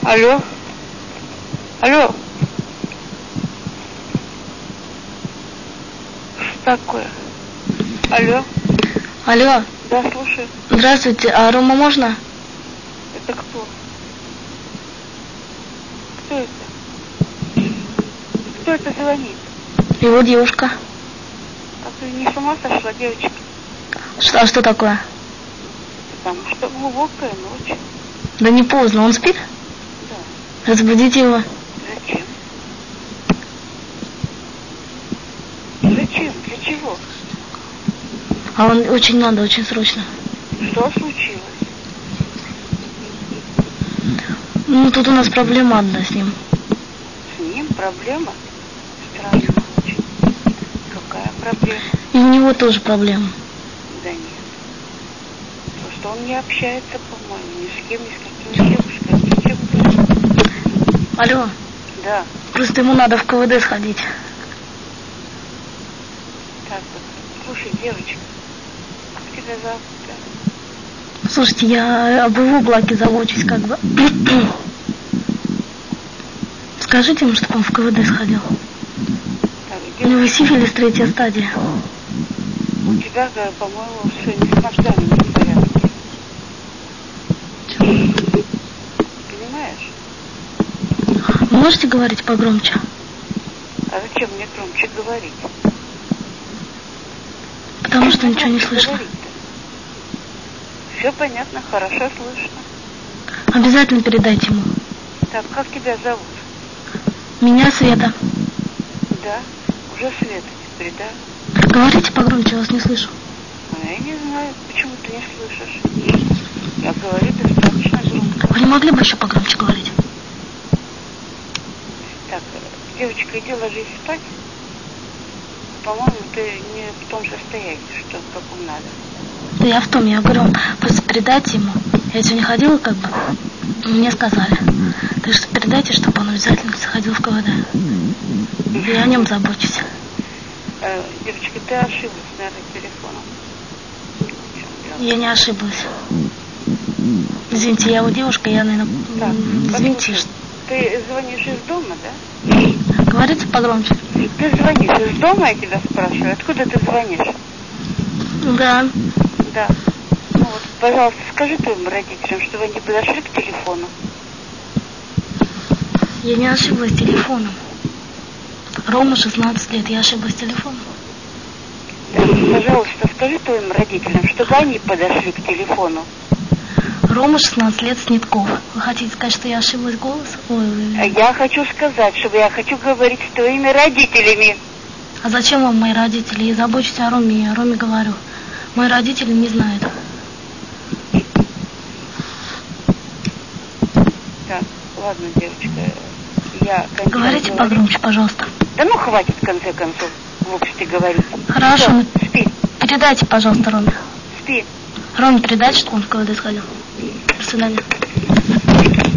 Алло? Алло? Что такое? Алло? Алло. Да, слушаю. Здравствуйте, а Рома можно? Это кто? Кто это? Кто это звонит? Его девушка. А ты не с ума сошла, девочка? А что такое? Потому что глубокая ночь. Да не поздно, он спит? Да. Разбудите его. Зачем? Зачем? Для чего? А он очень надо, очень срочно. Что случилось? Ну, тут у нас проблема одна с ним. С ним проблема? Странно очень. Какая проблема? И у него тоже проблема. Да нет. Просто он не общается, по-моему, ни с кем, ни с какими девушками. Зачем ты? Алло. Да. Просто ему надо в КВД сходить. Так вот. Слушай, девочка, как тебя зовут? Слушайте, я об его блоке забочусь как бы. Скажите ему, чтобы он в КВД сходил. Так, У него сифилис 3-я стадия. У тебя, по-моему, все не с мозгами не в порядке. Понимаешь? Вы можете говорить погромче? А зачем мне громче говорить? Потому что ничего не слышно. Все понятно, хорошо слышно. Обязательно передайте ему. Так, как тебя зовут? Меня Света. Да, уже Света теперь, да? Говорите погромче, я вас не слышу. А я не знаю, почему ты не слышишь. Я говорю достаточно громко. Вы не могли бы еще погромче говорить? Так, девочка, иди ложись спать. По-моему, ты не в том состоянии, что в каком надо. Да я в том, я говорю, просто передайте ему. Я сегодня ходила, как бы, мне сказали. Так что передайте, чтобы он обязательно сходил в КВД. Я о нем забочусь. Девочка, ты ошиблась, наверное, телефоном. Я не ошиблась. Извините, я его девушка, я, наверное, так, извините. Что... Ты звонишь из дома, да? Говорите погромче. Ты звонишь из дома, я тебя спрашиваю. Откуда ты звонишь? Да. Да. Ну вот, пожалуйста, скажи твоим родителям, чтобы они подошли к телефону. Я не ошиблась телефоном. Рома 16 лет, я ошиблась телефоном. Да, пожалуйста, скажи твоим родителям, чтобы они подошли к телефону. Рома 16 лет, Снетков. Вы хотите сказать, что я ошиблась голосом? Ой. Я хочу сказать, чтобы я хочу говорить с твоими родителями. А зачем вам мои родители? Я забочусь о Роме, я о Роме говорю. Мои родители не знают. Так, ладно, девочка, я... Говорите погромче, пожалуйста. Да ну хватит, в конце концов, глупости говорить. Хорошо. Все, спи. Передайте, пожалуйста, Роме. Спи. Роме передайте, что он в КВД сходил. До свидания.